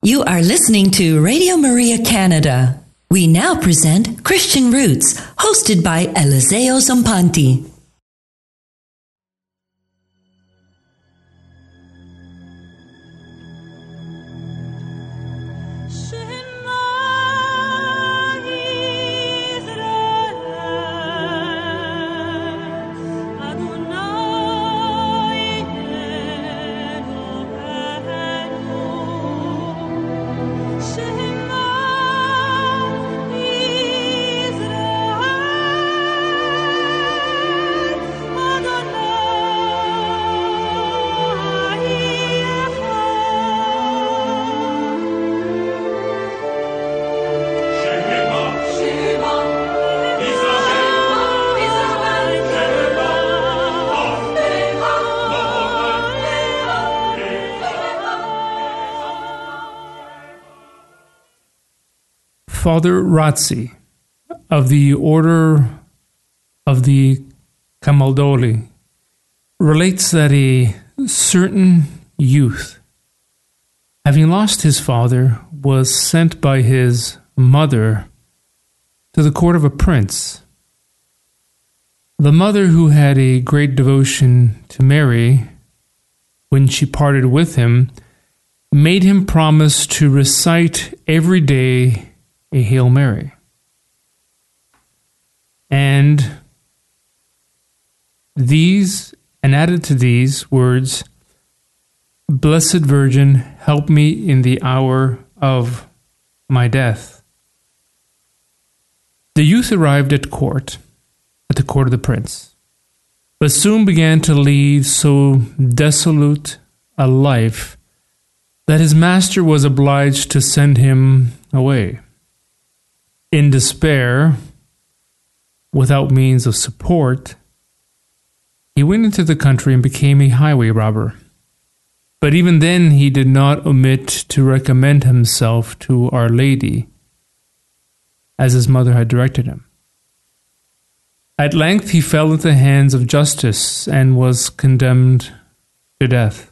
You are listening to Radio Maria Canada. We now present Christian Roots, hosted by Eliseo Zampanti. Father Razzi of the Order of the Camaldoli relates that a certain youth, having lost his father, was sent by his mother to the court of a prince. The mother, who had a great devotion to Mary, when she parted with him, made him promise to recite every day a Hail Mary. And added to these words, "Blessed Virgin, help me in the hour of my death." The youth arrived at the court of the prince, but soon began to lead so desolate a life that his master was obliged to send him away. In despair, without means of support, he went into the country and became a highway robber. But even then he did not omit to recommend himself to Our Lady, as his mother had directed him. At length he fell into the hands of justice and was condemned to death.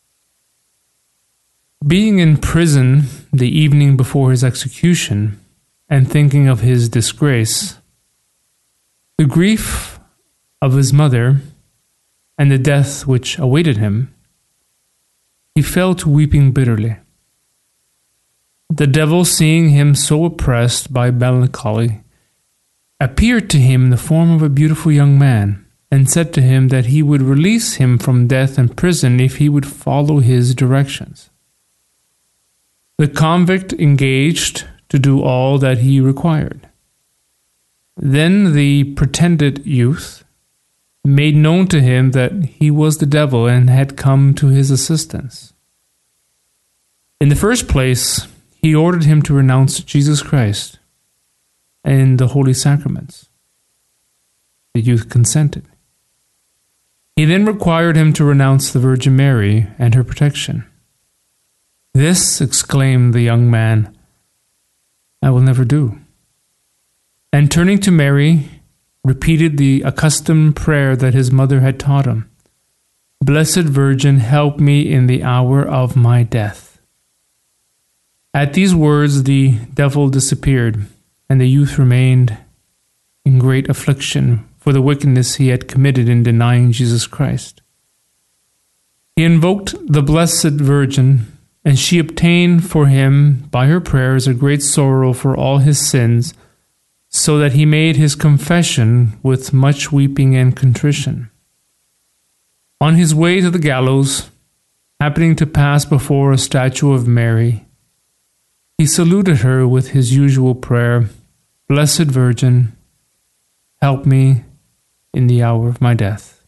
Being in prison the evening before his execution, and thinking of his disgrace, the grief of his mother, and the death which awaited him, he fell to weeping bitterly. The devil, seeing him so oppressed by melancholy, appeared to him in the form of a beautiful young man, and said to him that he would release him from death and prison if he would follow his directions. The convict engaged to do all that he required. Then the pretended youth made known to him that he was the devil and had come to his assistance. In the first place, he ordered him to renounce Jesus Christ and the holy sacraments. The youth consented. He then required him to renounce the Virgin Mary and her protection. "This," exclaimed the young man, "I will never do." And turning to Mary, repeated the accustomed prayer that his mother had taught him. "Blessed Virgin, help me in the hour of my death." At these words the devil disappeared, and the youth remained in great affliction for the wickedness he had committed in denying Jesus Christ. He invoked the Blessed Virgin, and she obtained for him, by her prayers, a great sorrow for all his sins, so that he made his confession with much weeping and contrition. On his way to the gallows, happening to pass before a statue of Mary, he saluted her with his usual prayer, "Blessed Virgin, help me in the hour of my death."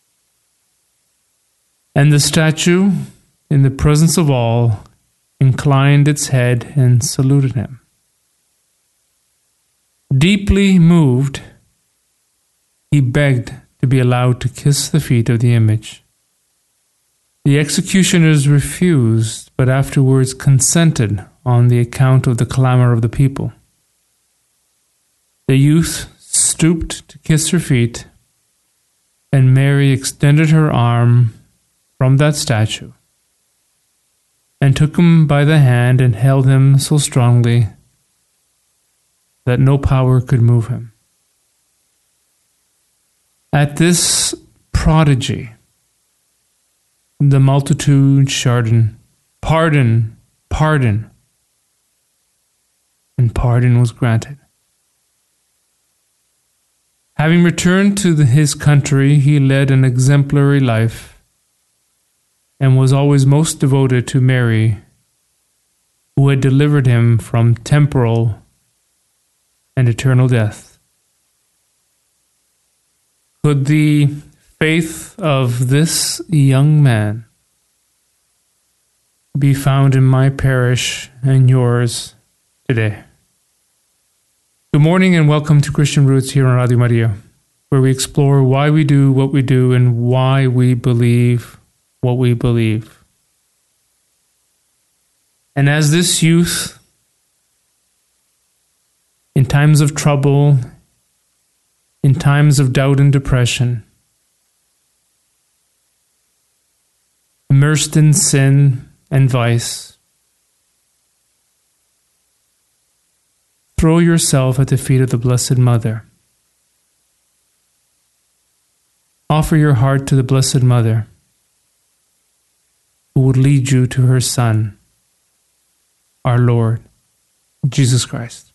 And the statue, in the presence of all, inclined its head and saluted him. Deeply moved, he begged to be allowed to kiss the feet of the image. The executioners refused, but afterwards consented on the account of the clamor of the people. The youth stooped to kiss her feet, and Mary extended her arm from that statue and took him by the hand and held him so strongly that no power could move him. At this prodigy, the multitude shouted, "Pardon, pardon," and pardon was granted. Having returned to his country, he led an exemplary life and was always most devoted to Mary, who had delivered him from temporal and eternal death. Could the faith of this young man be found in my parish and yours today? Good morning and welcome to Christian Roots here on Radio Maria, where we explore why we do what we do and why we believe what we believe. And as this youth, in times of trouble, in times of doubt and depression, immersed in sin and vice, throw yourself at the feet of the Blessed Mother. Offer your heart to the Blessed Mother, who would lead you to her Son, our Lord, Jesus Christ.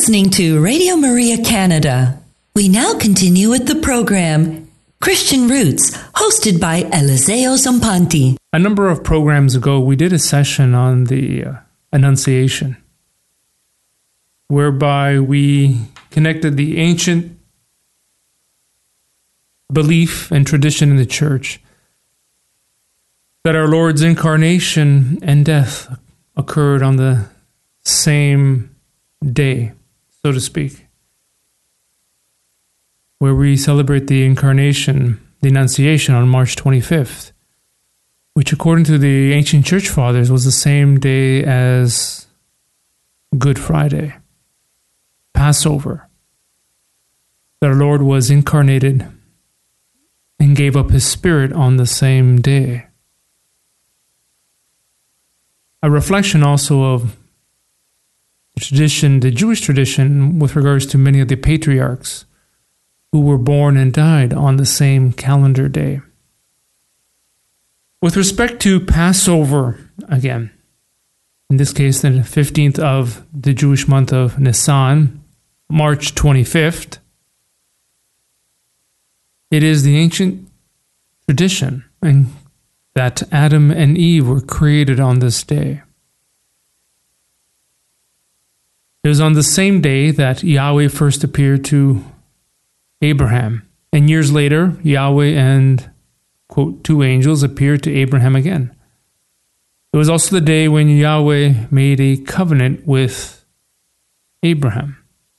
listening to Radio Maria Canada. We now continue with the program Christian Roots, hosted by Eliseo Zampanti. A number of programs ago, we did a session on the Annunciation, whereby we connected the ancient belief and tradition in the Church that our Lord's incarnation and death occurred on the same day, so to speak, where we celebrate the incarnation, the Annunciation, on March 25th, which according to the ancient church fathers was the same day as Good Friday, Passover, that our Lord was incarnated and gave up his spirit on the same day. A reflection also of the tradition, the Jewish tradition, with regards to many of the patriarchs who were born and died on the same calendar day. With respect to Passover, again, in this case, the 15th of the Jewish month of Nisan, March 25th, it is the ancient tradition that Adam and Eve were created on this day. It was on the same day that Yahweh first appeared to Abraham. And years later, Yahweh and, quote, two angels appeared to Abraham again. It was also the day when Yahweh made a covenant with Abraham.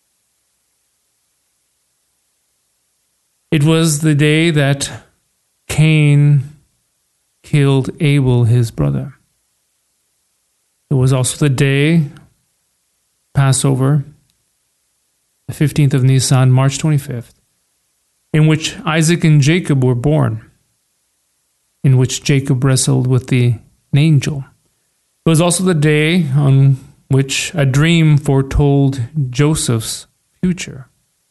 It was the day that Cain killed Abel, his brother. It was also the day, Passover, the 15th of Nisan, March 25th, in which Isaac and Jacob were born, in which Jacob wrestled with the angel. It was also the day on which a dream foretold Joseph's future.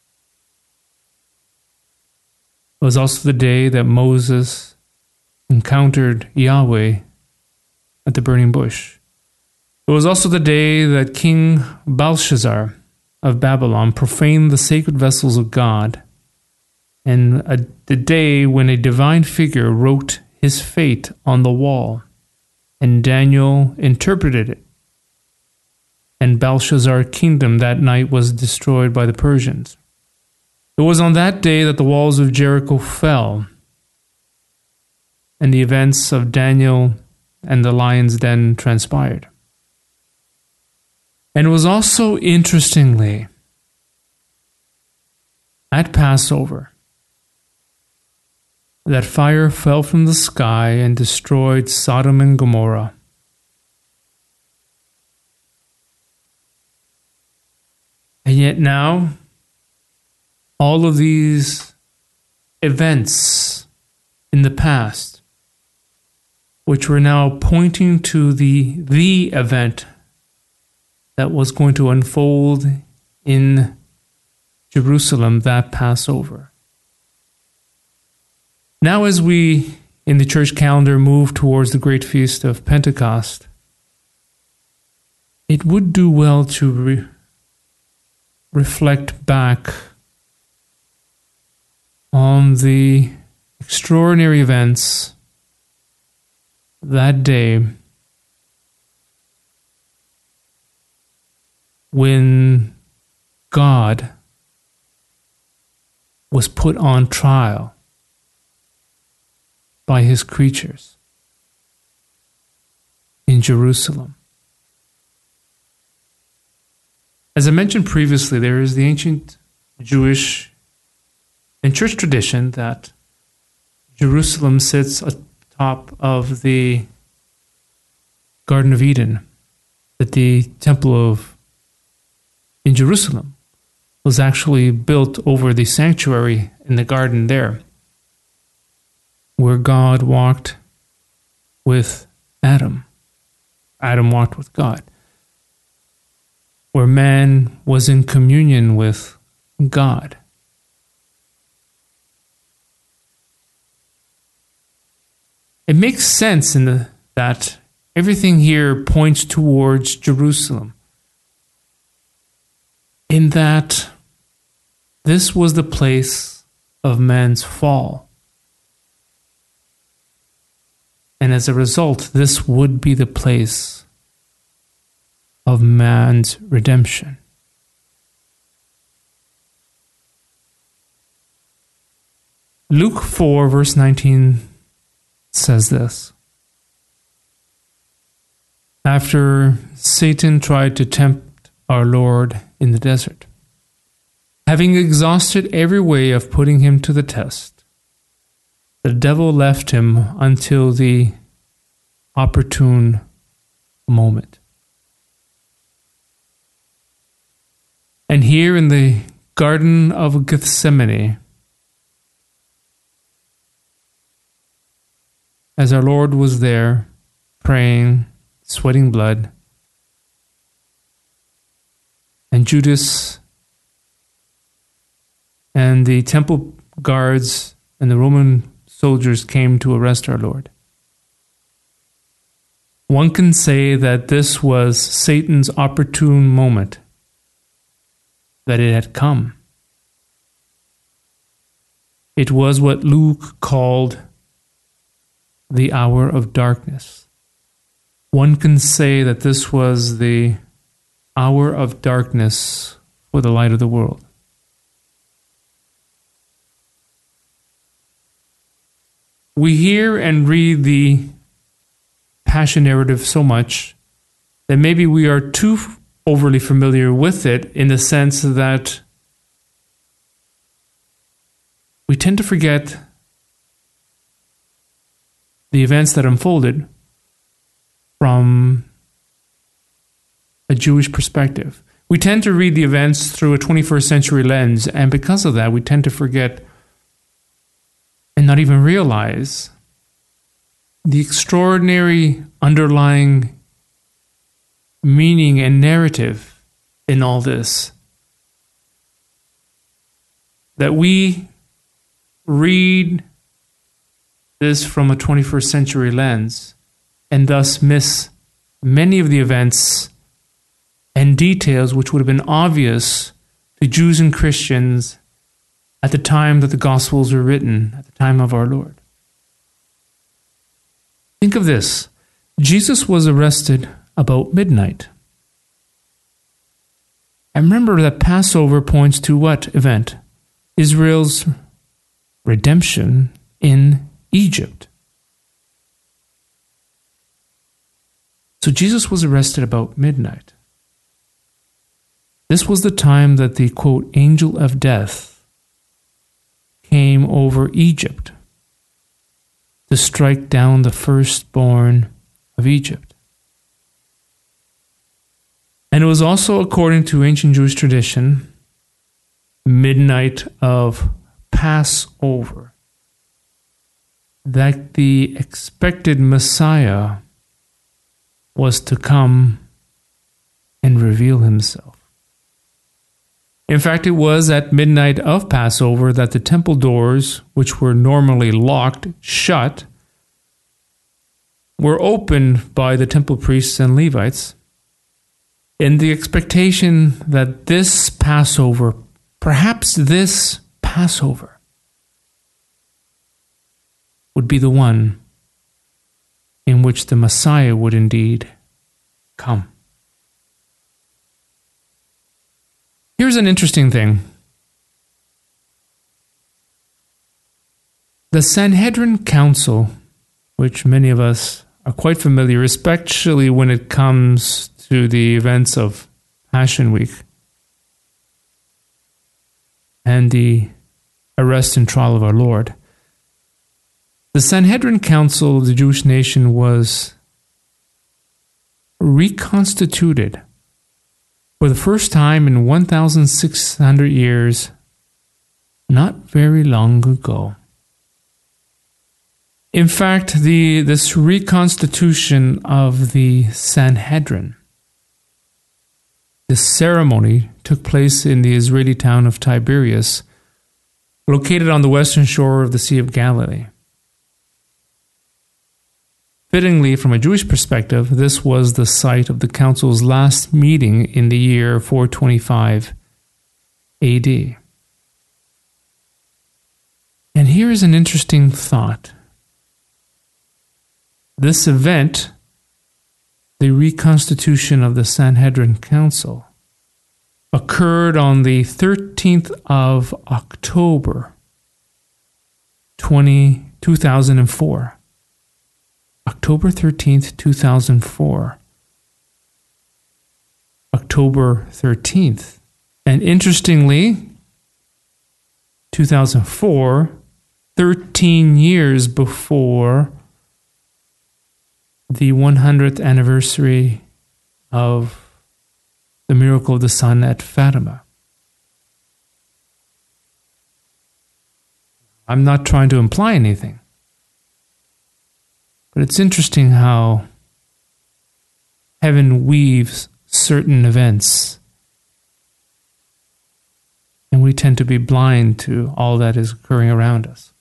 It was also the day that Moses encountered Yahweh at the burning bush. It was also the day that King Belshazzar of Babylon profaned the sacred vessels of God, and the day when a divine figure wrote his fate on the wall, and Daniel interpreted it. And Belshazzar's kingdom that night was destroyed by the Persians. It was on that day that the walls of Jericho fell, and the events of Daniel and the lion's den transpired. And it was also, interestingly, at Passover, that fire fell from the sky and destroyed Sodom and Gomorrah. And yet now, all of these events in the past, which were now pointing to the event that was going to unfold in Jerusalem, that Passover. Now as we, in the church calendar, move towards the great feast of Pentecost, it would do well to reflect back on the extraordinary events that day when God was put on trial by his creatures in Jerusalem. As I mentioned previously, there is the ancient Jewish and church tradition that Jerusalem sits atop of the Garden of Eden, that the temple in Jerusalem was actually built over the sanctuary in the garden there, where God walked with Adam. Adam walked with God. Where man was in communion with God. It makes sense that everything here points towards Jerusalem. in that this was the place of man's fall. And as a result, this would be the place of man's redemption. Luke 4, verse 19 says this. After Satan tried to tempt our Lord in the desert, having exhausted every way of putting him to the test, the devil left him until the opportune moment. And here in the Garden of Gethsemane, as our Lord was there praying, sweating blood, and Judas and the temple guards and the Roman soldiers came to arrest our Lord. One can say that this was Satan's opportune moment, that it had come. It was what Luke called the hour of darkness. One can say that this was the hour of darkness for the light of the world. We hear and read the Passion narrative so much that maybe we are too overly familiar with it, in the sense that we tend to forget the events that unfolded from a Jewish perspective. We tend to read the events through a 21st century lens, and because of that, we tend to forget and not even realize the extraordinary underlying meaning and narrative in all this. That we read this from a 21st century lens and thus miss many of the events and details which would have been obvious to Jews and Christians at the time that the Gospels were written, at the time of our Lord. Think of this. Jesus was arrested about midnight. And remember that Passover points to what event? Israel's redemption in Egypt. So Jesus was arrested about midnight. This was the time that the, quote, angel of death came over Egypt to strike down the firstborn of Egypt. And it was also, according to ancient Jewish tradition, midnight of Passover, that the expected Messiah was to come and reveal himself. In fact, it was at midnight of Passover that the temple doors, which were normally locked shut, were opened by the temple priests and Levites in the expectation that this Passover, perhaps this Passover, would be the one in which the Messiah would indeed come. Here's an interesting thing. The Sanhedrin Council, which many of us are quite familiar, especially when it comes to the events of Passion Week and the arrest and trial of our Lord. The Sanhedrin Council of the Jewish nation was reconstituted for the first time in 1,600 years, not very long ago. In fact, this reconstitution of the Sanhedrin, this ceremony took place in the Israeli town of Tiberias, located on the western shore of the Sea of Galilee. Fittingly, from a Jewish perspective, this was the site of the council's last meeting in the year 425 AD. And here is an interesting thought. This event, the reconstitution of the Sanhedrin Council, occurred on the 13th of October, 2004. October 13th, 2004. October 13th. And interestingly, 2004, 13 years before the 100th anniversary of the miracle of the sun at Fatima. I'm not trying to imply anything, but it's interesting how heaven weaves certain events, and we tend to be blind to all that is occurring around us.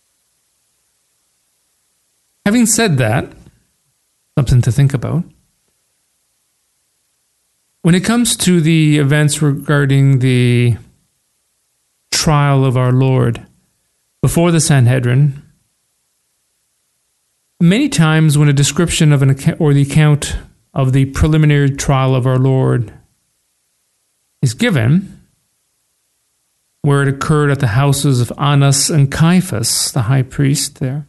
Having said that, something to think about. When it comes to the events regarding the trial of our Lord before the Sanhedrin, many times when a description of an account or the account of the preliminary trial of our Lord is given, where it occurred at the houses of Annas and Caiaphas, the high priest there,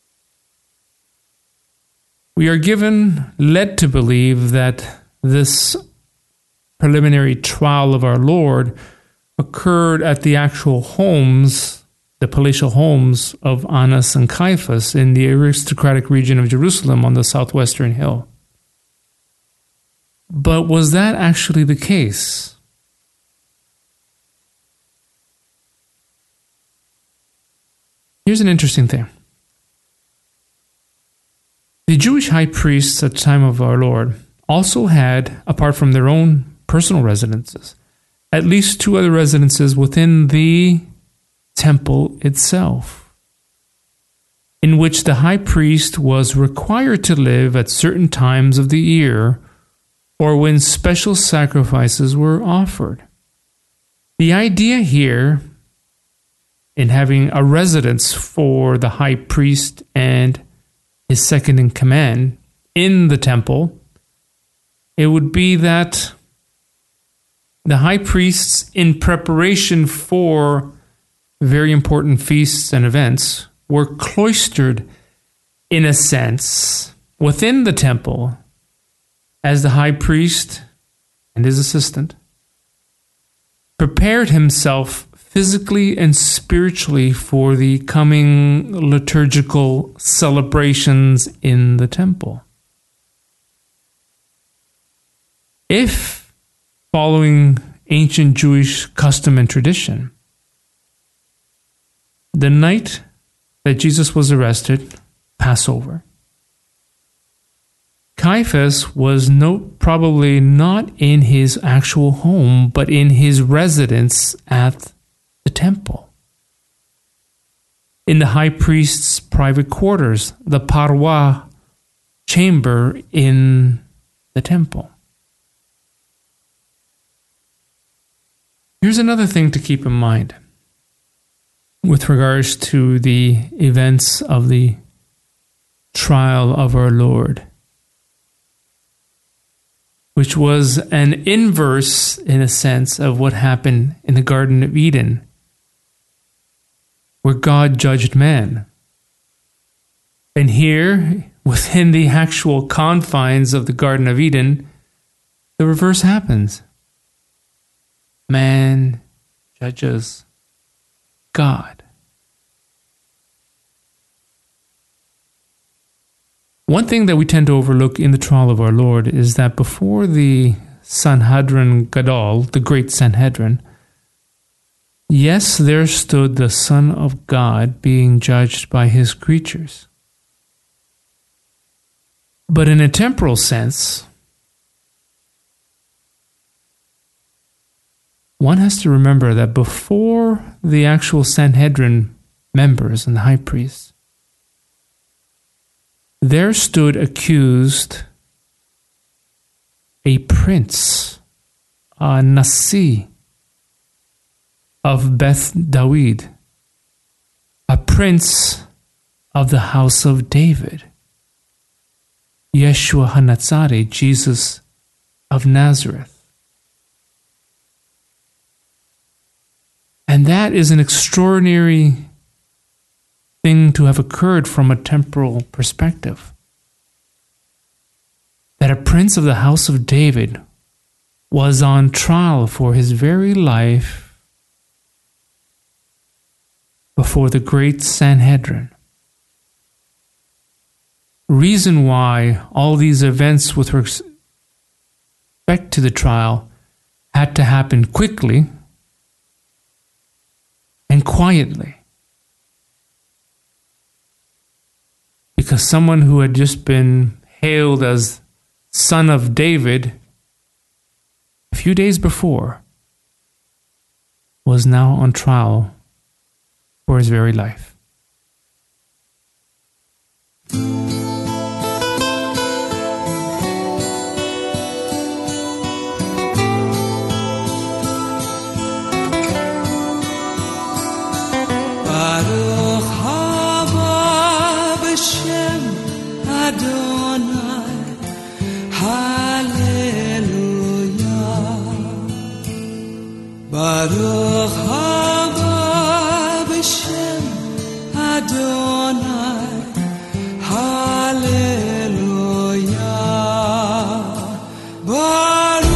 we are led to believe that this preliminary trial of our Lord occurred at the actual homes, the palatial homes of Annas and Caiaphas in the aristocratic region of Jerusalem on the southwestern hill. But was that actually the case? Here's an interesting thing. The Jewish high priests at the time of our Lord also had, apart from their own personal residences, at least 2 other residences within the temple itself, in which the high priest was required to live at certain times of the year or when special sacrifices were offered. The idea here in having a residence for the high priest and his second in command in the temple, it would be that the high priests, in preparation for very important feasts and events, were cloistered, in a sense, within the temple as the high priest and his assistant prepared himself physically and spiritually for the coming liturgical celebrations in the temple. If, following ancient Jewish custom and tradition, the night that Jesus was arrested, Passover, Caiaphas was probably not in his actual home, but in his residence at the temple, in the high priest's private quarters, the parwa chamber in the temple. Here's another thing to keep in mind with regards to the events of the trial of our Lord, which was an inverse, in a sense, of what happened in the Garden of Eden, where God judged man. And here, within the actual confines of the Garden of Eden, the reverse happens. Man judges God. One thing that we tend to overlook in the trial of our Lord is that before the Sanhedrin Gadol, the great Sanhedrin, yes, there stood the Son of God being judged by his creatures. But in a temporal sense, one has to remember that before the actual Sanhedrin members and the high priests, there stood accused a prince, a Nasi, of Beth David, a prince of the house of David, Yeshua HaNatzari, Jesus of Nazareth. And that is an extraordinary thing to have occurred from a temporal perspective. That a prince of the house of David was on trial for his very life before the great Sanhedrin. Reason why all these events with respect to the trial had to happen quickly and quietly. Because someone who had just been hailed as son of David a few days before was now on trial for his very life. Baruch haba b'shem Adonai, Hallelujah. Baruch haba b'shem Adonai, Hallelujah. Baruch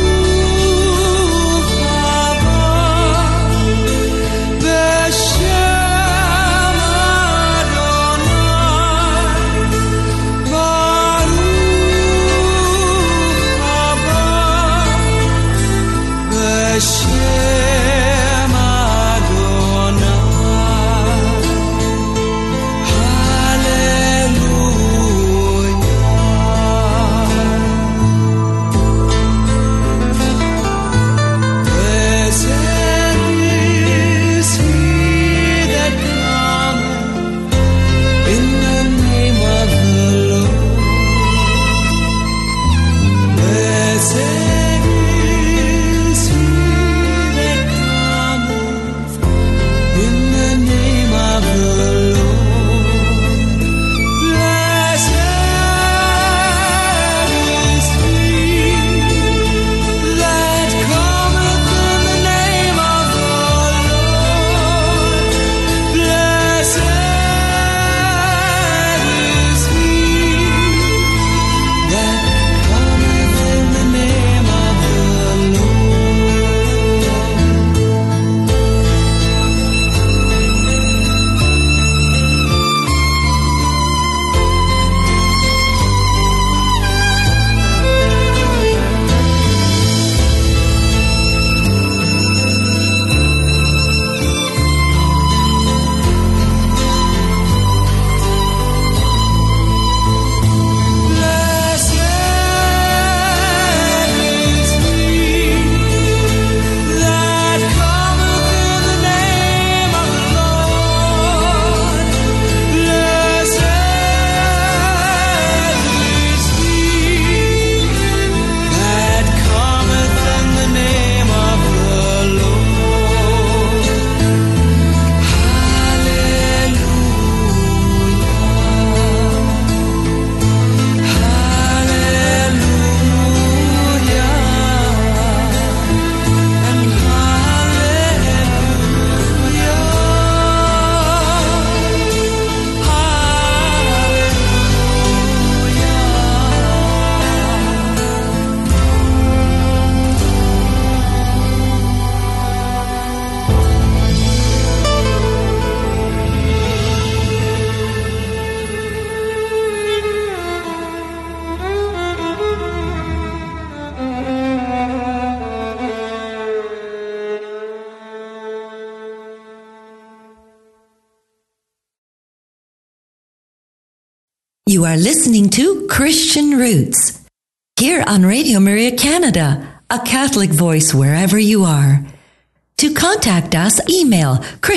You are listening to Christian Roots, here on Radio Maria Canada, a Catholic voice wherever you are. To contact us, email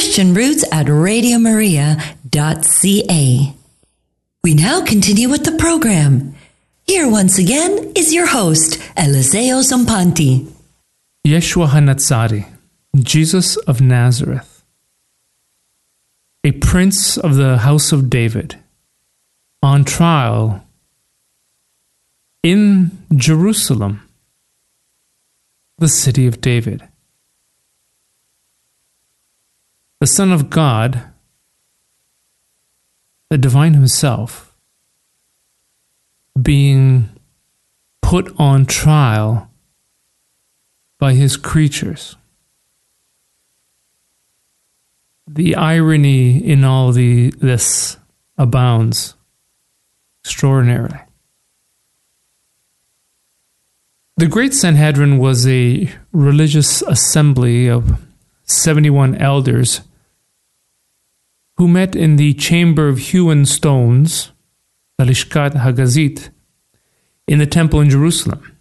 christianroots@radiomaria.ca. We now continue with the program. Here once again is your host, Eliseo Zampanti. Yeshua HaNatzari, Jesus of Nazareth, a prince of the house of David, on trial in Jerusalem, the city of David. The Son of God, the divine himself, being put on trial by his creatures. The irony in all this abounds extraordinarily. The Great Sanhedrin was a religious assembly of 71 elders who met in the chamber of hewn stones, the Lishkat Hagazit, in the temple in Jerusalem.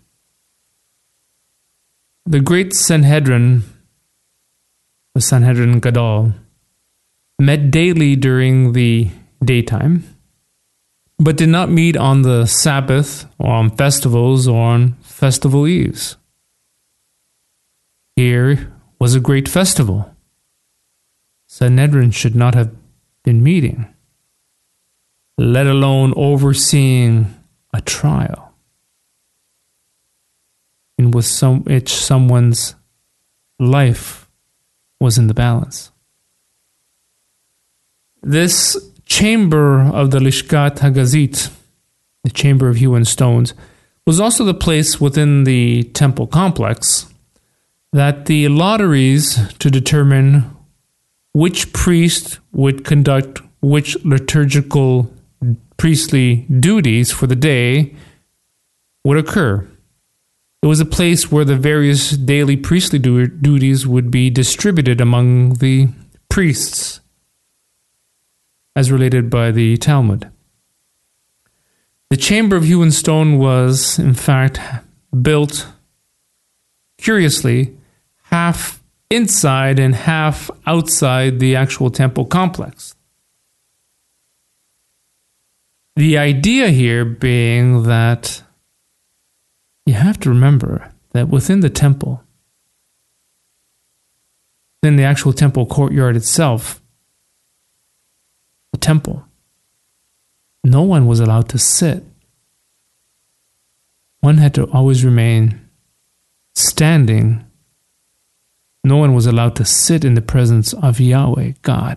The Great Sanhedrin, the Sanhedrin Gadol, met daily during the daytime, but did not meet on the Sabbath or on festivals or on festival eves. Here was a great festival. Sanhedrin should not have been meeting, let alone overseeing a trial in which someone's life was in the balance. This chamber of the Lishkat Hagazit, the chamber of hewn stones, was also the place within the temple complex that the lotteries to determine which priest would conduct which liturgical priestly duties for the day would occur. It was a place where the various daily priestly duties would be distributed among the priests, as related by the Talmud. The chamber of hewn stone was, in fact, built, curiously, half inside and half outside the actual temple complex. The idea here being that you have to remember that within the temple, within the actual temple courtyard itself, the temple, no one was allowed to sit. One had to always remain standing. No one was allowed to sit in the presence of Yahweh, God.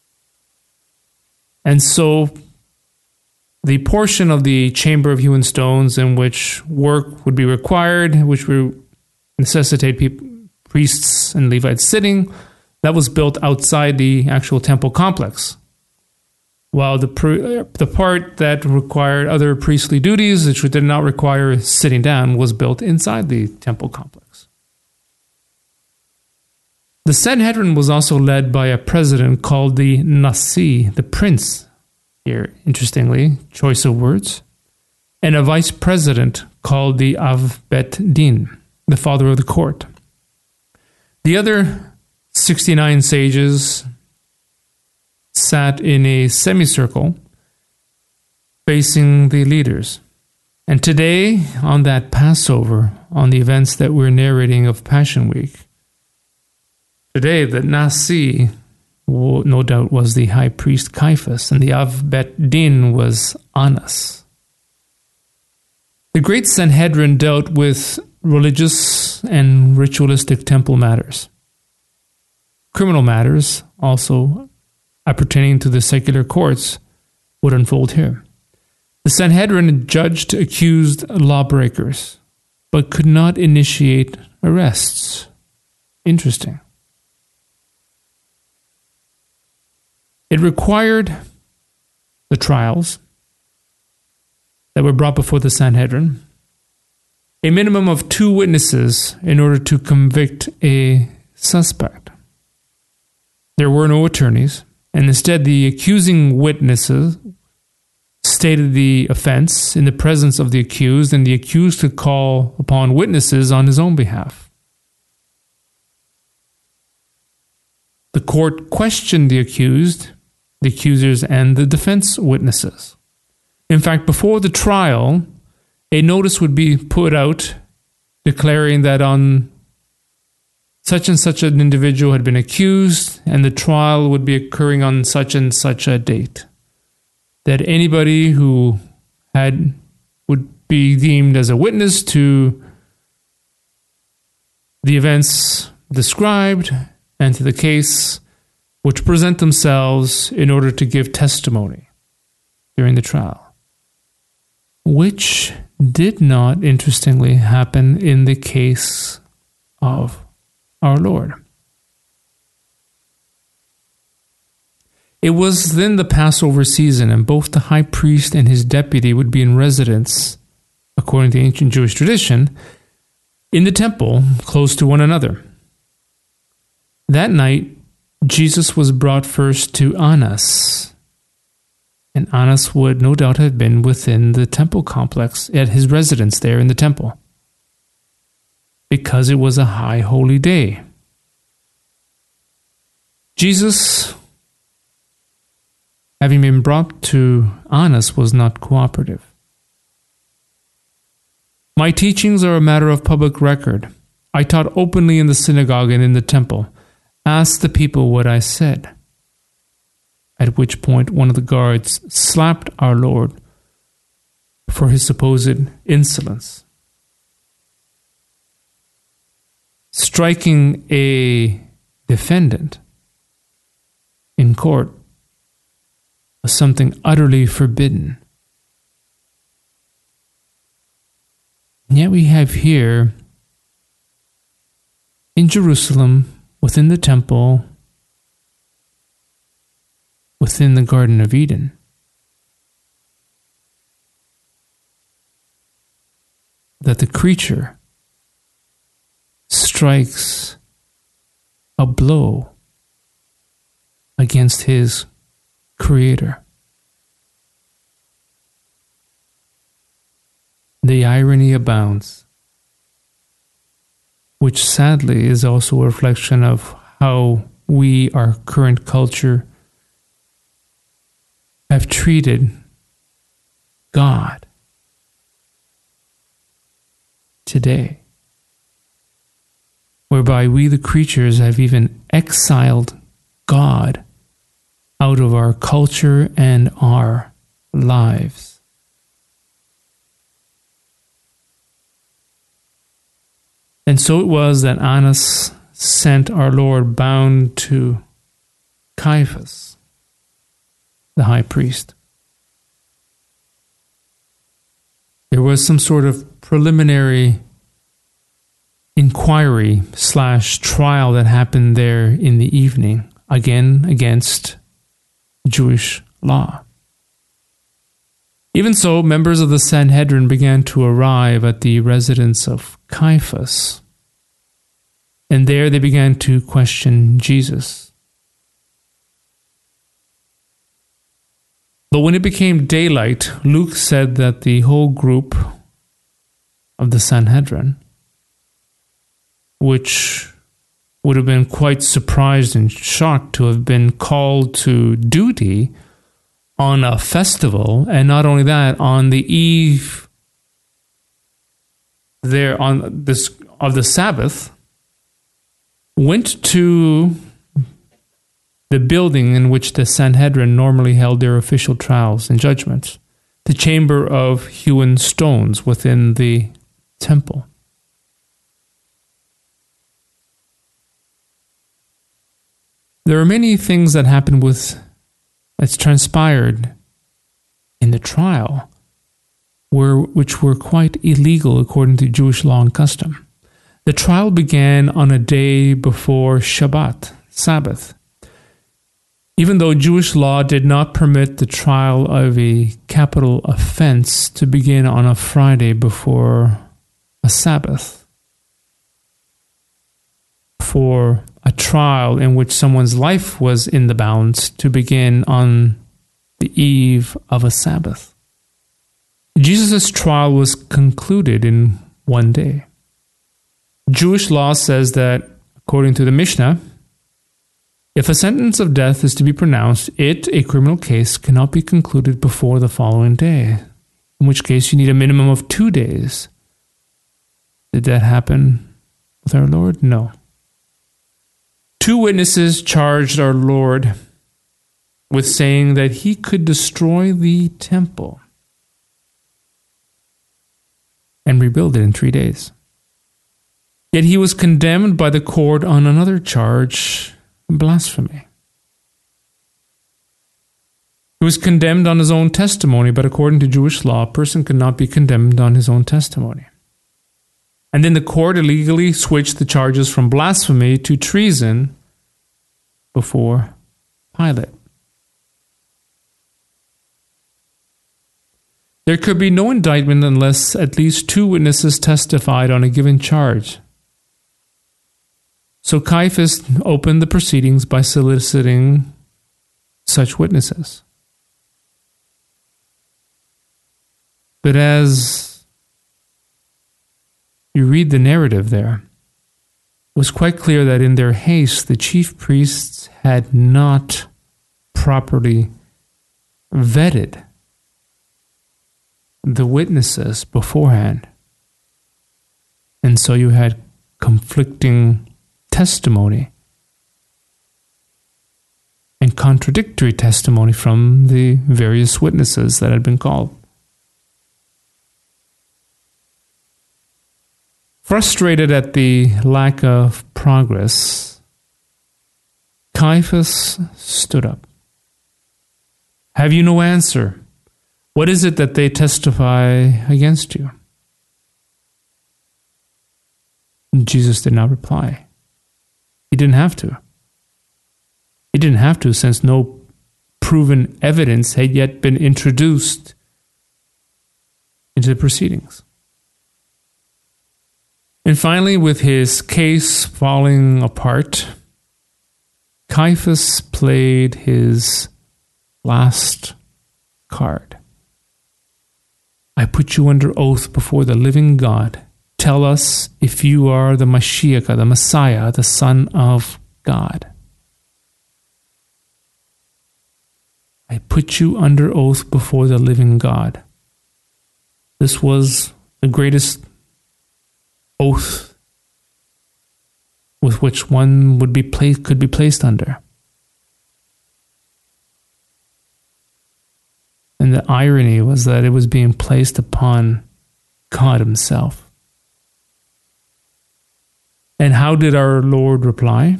And so the portion of the chamber of hewn stones in which work would be required, which would necessitate priests and Levites sitting, that was built outside the actual temple complex. While the part that required other priestly duties, which did not require sitting down, was built inside the temple complex. The Sanhedrin was also led by a president called the Nasi, the prince, here, interestingly, choice of words, and a vice president called the Av Bet Din, the father of the court. The other 69 sages sat in a semicircle facing the leaders. And today, on that Passover, on the events that we're narrating of Passion Week, today the Nasi, no doubt, was the high priest Caiaphas, and the Av Bet Din was Annas. The Great Sanhedrin dealt with religious and ritualistic temple matters. Criminal matters, also appertaining to the secular courts, would unfold here. The Sanhedrin judged accused lawbreakers, but could not initiate arrests. Interesting. It required the trials that were brought before the Sanhedrin, a minimum of 2 witnesses in order to convict a suspect. There were no attorneys, and instead the accusing witnesses stated the offense in the presence of the accused, and the accused could call upon witnesses on his own behalf. The court questioned the accused, the accusers, and the defense witnesses. In fact, before the trial, a notice would be put out declaring that on such and such an individual had been accused, and the trial would be occurring on such and such a date. That anybody who would be deemed as a witness to the events described and to the case would present themselves in order to give testimony during the trial, which did not, interestingly, happen in the case of our Lord. It was then the Passover season, and both the high priest and his deputy would be in residence, according to ancient Jewish tradition, in the temple close to one another. That night, Jesus was brought first to Annas, and Annas would no doubt have been within the temple complex at his residence there in the temple, because it was a high holy day. Jesus, having been brought to Annas, was not cooperative. My teachings are a matter of public record. I taught openly in the synagogue and in the temple. Ask the people what I said. At which point one of the guards slapped our Lord for his supposed insolence. Striking a defendant in court was something utterly forbidden. And yet we have here in Jerusalem, within the temple, within the Garden of Eden, that the creature strikes a blow against his Creator. The irony abounds, which sadly is also a reflection of how we, our current culture, have treated God today, whereby we, the creatures, have even exiled God out of our culture and our lives. And so it was that Annas sent our Lord bound to Caiaphas, the high priest. There was some sort of preliminary inquiry / trial that happened there in the evening, again against Jewish law. Even so, members of the Sanhedrin began to arrive at the residence of Caiaphas, and there they began to question Jesus. But when it became daylight, Luke said that the whole group of the Sanhedrin, which would have been quite surprised and shocked to have been called to duty on a festival, and not only that, on the eve there on this of the Sabbath, went to the building in which the Sanhedrin normally held their official trials and judgments, the chamber of hewn stones within the temple. There are many things that happened that's transpired in the trial which were quite illegal according to Jewish law and custom. The trial began on a day before Shabbat, Sabbath. Even though Jewish law did not permit the trial of a capital offense to begin on a Friday before a Sabbath, for a trial in which someone's life was in the balance to begin on the eve of a Sabbath. Jesus' trial was concluded in one day. Jewish law says that, according to the Mishnah, if a sentence of death is to be pronounced, a criminal case, cannot be concluded before the following day, in which case you need a minimum of 2 days. Did that happen with our Lord? No. 2 witnesses charged our Lord with saying that he could destroy the temple and rebuild it in 3 days. Yet he was condemned by the court on another charge, blasphemy. He was condemned on his own testimony, but according to Jewish law, a person could not be condemned on his own testimony. And then the court illegally switched the charges from blasphemy to treason before Pilate. There could be no indictment unless at least 2 witnesses testified on a given charge. So Caiaphas opened the proceedings by soliciting such witnesses. But as you read the narrative there, it was quite clear that in their haste, the chief priests had not properly vetted the witnesses beforehand. And so you had conflicting testimony and contradictory testimony from the various witnesses that had been called. Frustrated at the lack of progress, Caiaphas stood up. Have you no answer? What is it that they testify against you? Jesus did not reply. He didn't have to. He didn't have to, since no proven evidence had yet been introduced into the proceedings. And finally, with his case falling apart, Caiaphas played his last card. I put you under oath before the living God. Tell us if you are the Mashiach, the Messiah, the Son of God. I put you under oath before the living God. This was the greatest oath with which one could be placed under. And the irony was that it was being placed upon God himself. And how did our Lord reply?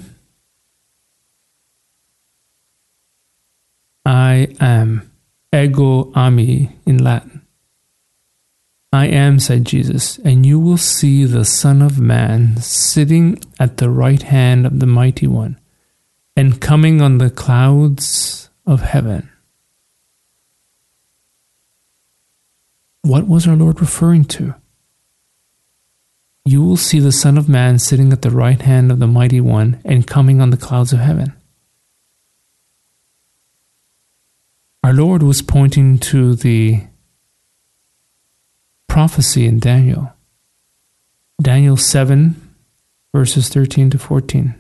I am, ego ami in Latin. I am, said Jesus, and you will see the Son of Man sitting at the right hand of the Mighty One and coming on the clouds of heaven. What was our Lord referring to? You will see the Son of Man sitting at the right hand of the Mighty One and coming on the clouds of heaven. Our Lord was pointing to the prophecy in Daniel. Daniel 7, verses 13 to 14.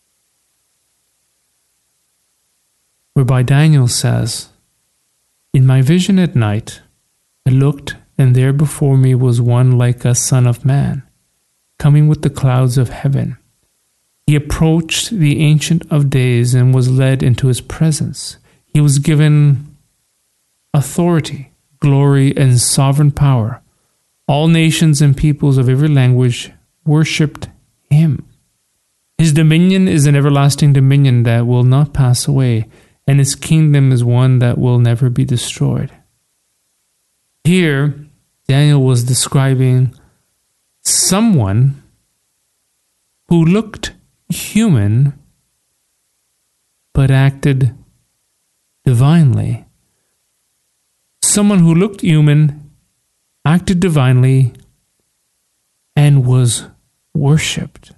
Whereby Daniel says, In my vision at night, I looked, and there before me was one like a son of man, coming with the clouds of heaven. He approached the Ancient of Days and was led into his presence. He was given authority, glory, and sovereign power. All nations and peoples of every language worshipped him. His dominion is an everlasting dominion that will not pass away, and his kingdom is one that will never be destroyed. Here, Daniel was describing someone who looked human but acted divinely. Someone who looked human, acted divinely, and was worshipped.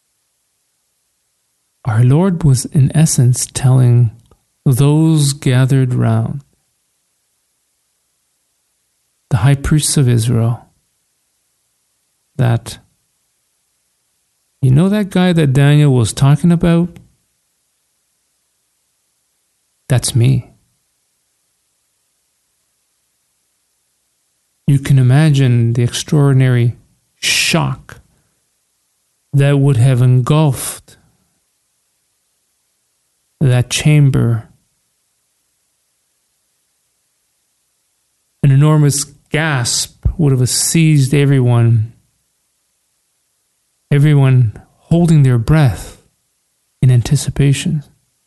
Our Lord was in essence telling those gathered round, the high priests of Israel, that, you know that guy that Daniel was talking about? That's me. You can imagine the extraordinary shock that would have engulfed that chamber, an enormous gasp would have seized everyone holding their breath in anticipation.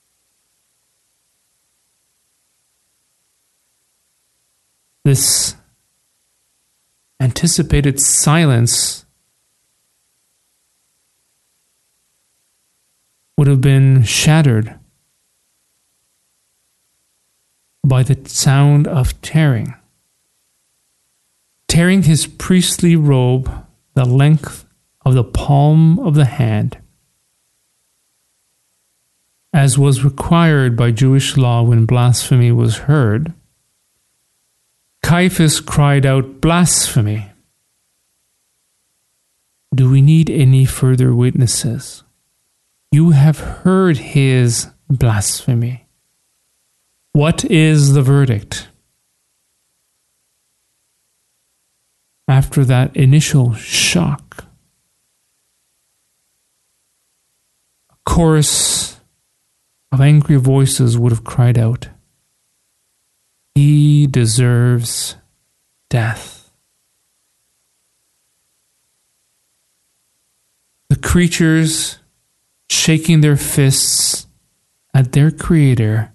This anticipated silence would have been shattered by the sound of tearing his priestly robe the length of the palm of the hand, as was required by Jewish law when blasphemy was heard. Caiaphas cried out, "Blasphemy!" Do we need any further witnesses? You have heard his blasphemy. What is the verdict? After that initial shock, a chorus of angry voices would have cried out, "He deserves death." The creatures shaking their fists at their Creator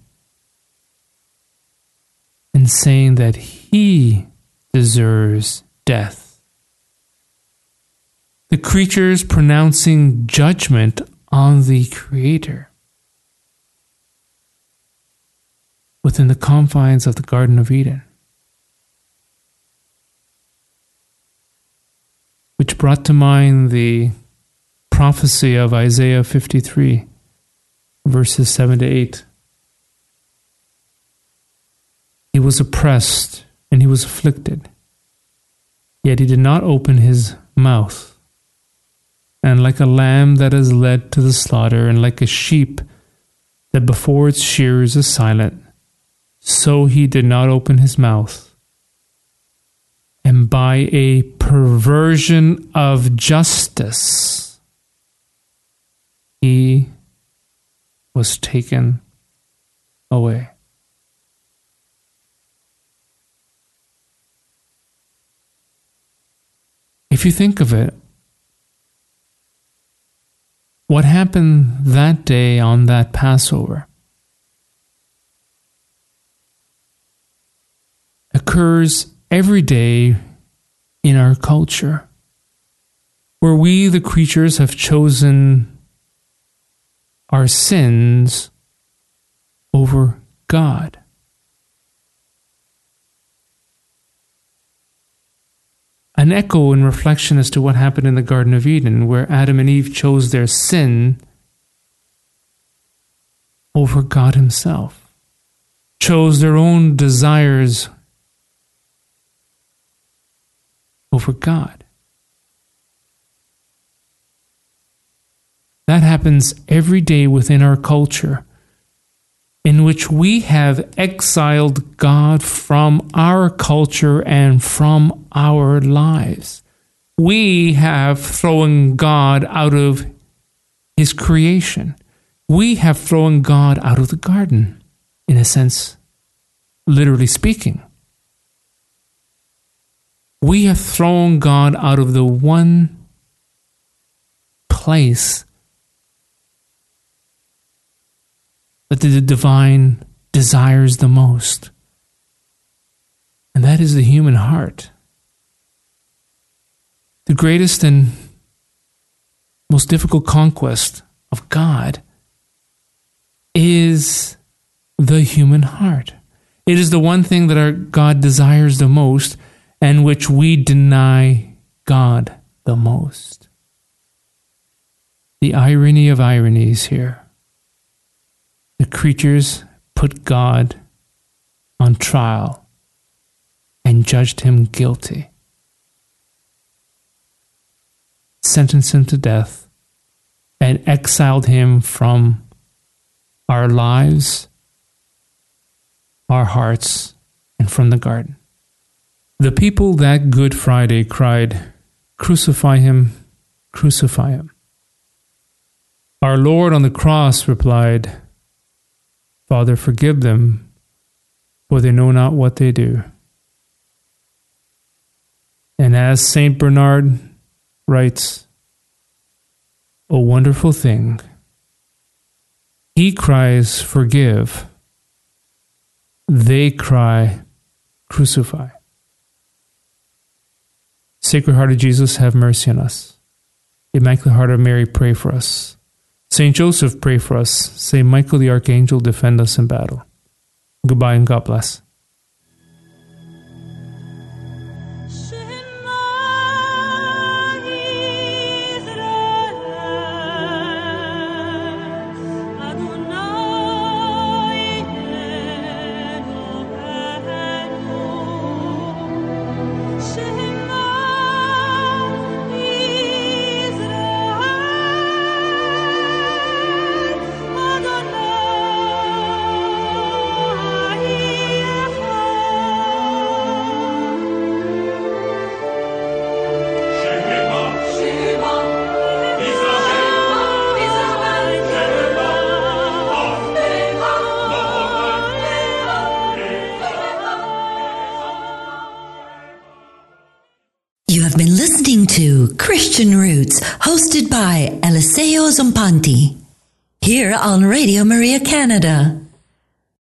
and saying that He deserves death. The creatures pronouncing judgment on the Creator within the confines of the Garden of Eden, which brought to mind the prophecy of Isaiah 53, verses 7 to 8. He was oppressed and he was afflicted, yet he did not open his mouth. And like a lamb that is led to the slaughter, and like a sheep that before its shearers is silent, so he did not open his mouth. And by a perversion of justice, he was taken away. If you think of it, what happened that day on that Passover occurs every day in our culture, where we, the creatures, have chosen our sins over God. An echo and reflection as to what happened in the Garden of Eden, where Adam and Eve chose their sin over God Himself, chose their own desires over God. That happens every day within our culture, in which we have exiled God from our culture and from our lives. We have thrown God out of His creation. We have thrown God out of the garden, in a sense, literally speaking. We have thrown God out of the one place that the divine desires the most, and that is the human heart. The greatest and most difficult conquest of God is the human heart. It is the one thing that our God desires the most, and which we deny God the most. The irony of ironies here. The creatures put God on trial and judged Him guilty, sentenced Him to death, and exiled Him from our lives, our hearts, and from the garden. The people that Good Friday cried, "Crucify Him, crucify Him." Our Lord on the cross replied, Father, forgive them, for they know not what they do. And as St. Bernard writes, a wonderful thing, he cries, forgive. They cry, crucify. Sacred Heart of Jesus, have mercy on us. Immaculate Heart of Mary, pray for us. Saint Joseph, pray for us. Saint Michael the Archangel, defend us in battle. Goodbye and God bless. You have been listening to Christian Roots, hosted by Eliseo Zompanti, here on Radio Maria Canada.